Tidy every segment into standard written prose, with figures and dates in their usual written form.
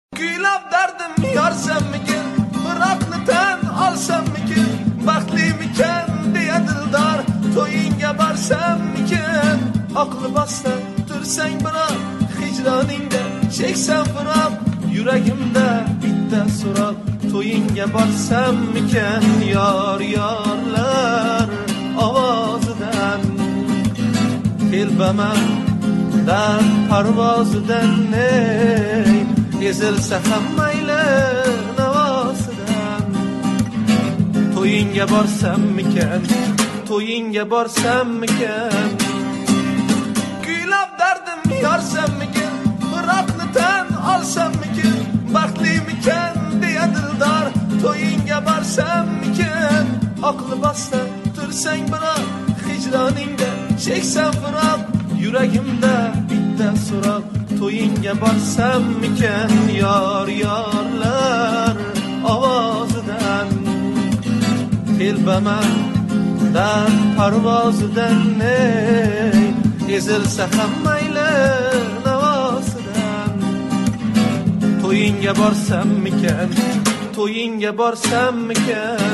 Kuylab dardim yorsammikin, biroqni tan olsammikin, baxtlimikan deya dildor, to'yingga borsammikin, oqli bossa tursang biroq, hijroningda cheksan biroq, yuragimda bitta so'roq, to'yingga borsammikin, yor yorlar ovozidan telbaman dard parvozidan ezilsa ham mayli navosidan. To'yingga borsammikan, to'yingga borsammikan, kuylab dardim yorsammikin, biroqni tan olsammikin, baxtlimikan deya dildor, to'yingga borsammikin, oqli bossa tursang biroq, hijroningda cheksan biroq, yuragimda bitta so'roq, to'yingga borsammikan, yor yorlar ovozidan telbaman dard parvozidan ezilsa ham mayli navosidan. To'yingga borsammikan, to'yingga borsammikan,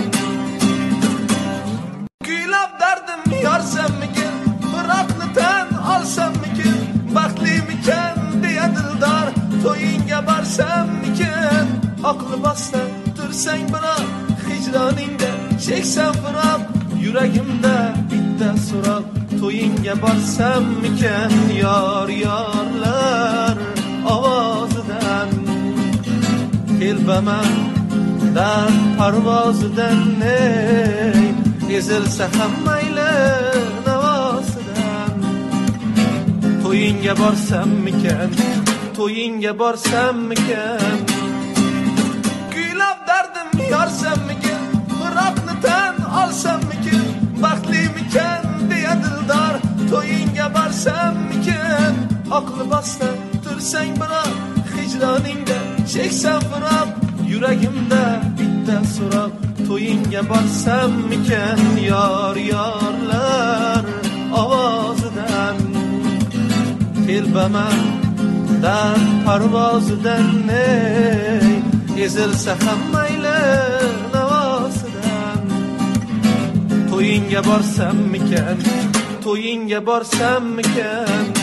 kuylab dardim yorsammikin, biroqni tan olsammikin, baxtlimikan deya dildor, to'yingga borsammikin, oqli bossa tursang biroq, hijroningda cheksan biroq, yuragimda bitta so'roq, to'yingga borsammikan, yor yorlar ovozidan telbaman dard parvozidan ezilsa ham mayli navosidan. To'yingga borsammikan, to'yingga borsammikan, kuylab dardim yorsammikin, biroqni tan olsammikin, baxtlimikan deya dildor, to'yingga borsammikin, oqli bossa tursang biroq, hijroningda cheksan biroq, yuragimda bitta so'roq, to'yingga borsammikan, yor yorlar ovozidan telbaman dard parvozidan ezilsa ham mayli navosidan. To'yingga borsammikan, to'yingga borsammikan,